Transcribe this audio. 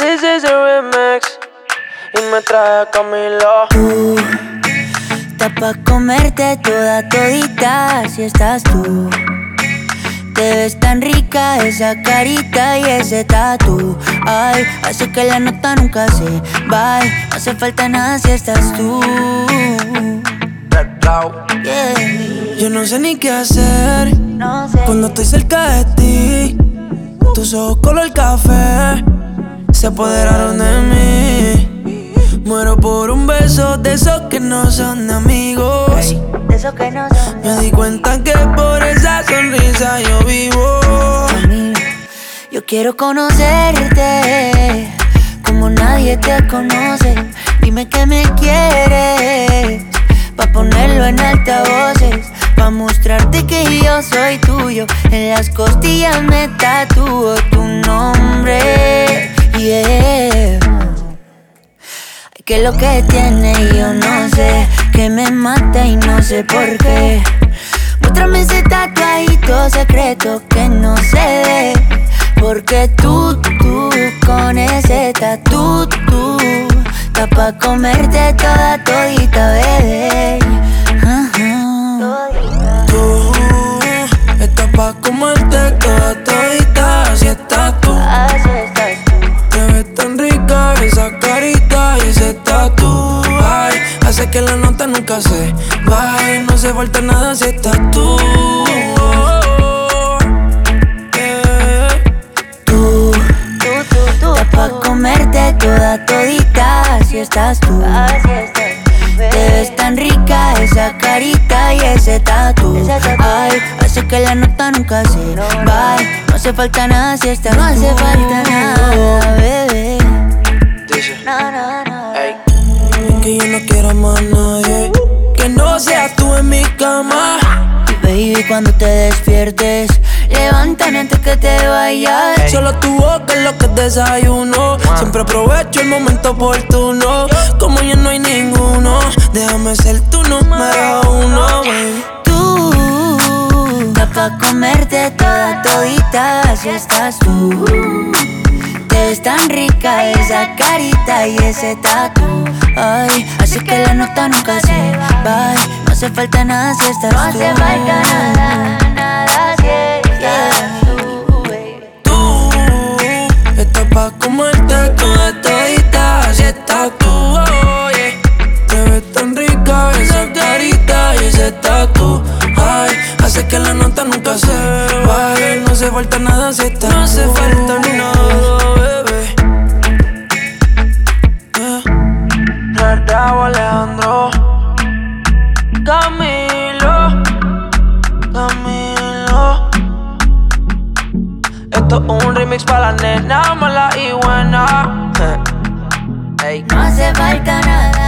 This is a remix y me trae a Camilo. Está pa' comerte toda todita si estás tú. Te ves tan rica esa carita y ese tatu. Ay, hace que la nota nunca se va. No hace falta nada si estás tú. Yeah. Yo no sé ni qué hacer No sé. cuando estoy cerca de ti. Tus ojos color café se apoderaron de mí. Muero por un beso de esos que no son de amigos. Hey, de esos que no son. Me di cuenta que por esa sonrisa yo vivo. Yo quiero conocerte como nadie te conoce. Dime que me quieres pa' ponerlo en altavoces, pa' mostrarte que yo soy tuyo. En las costillas me tatúo tu nombre. Yeah. Ay, que lo que tiene yo no sé, que me mata y no sé por qué. Muéstrame ese tatuajito secreto que no se ve. Porque tú, con ese tatu, está pa' comerte toda todita, bebé. Tú estás pa' comerte toda todita si estás tú. Así estás tú. Te ves tan rica esa carita y ese tatu. Ay, hace que la nota nunca se vaya. No hace falta nada si estás tú. Estás pa' comerte toda todita si estás tú. Te ves tan rica esa carita y ese tatu. Ay, hace que la nota nunca se va. No hace falta nada si estás tú. No hace falta nada, bebé. Dice, No. ey, Es que yo no quiero más nadie que no seas tú en mi cama. Y baby, cuando te despiertes, levántame antes que te vayas. Solo tu boca es lo que desayuno. Siempre aprovecho el momento oportuno. Como ya no hay ninguno, déjame ser tu número uno, baby. Tú, estás pa' comerte toda todita si estás tú. Te ves tan rica esa carita y ese tatu. Ay, hace que la nota nunca se va. No hace falta nada si estás tú. No hace falta nada si estás tú, baby. Tú estás pa' comerte toda todita si estás tú, oh, yeah. Te ves tan rica esa carita y ese tatu. Ay, hace que la nota nunca se vaya. No hace falta nada si estás tú. No hace falta nada, bebé. Raúl Alejandro, Camilo. Esto es un remix para la nena mala y buena. Ey. No hace falta nada.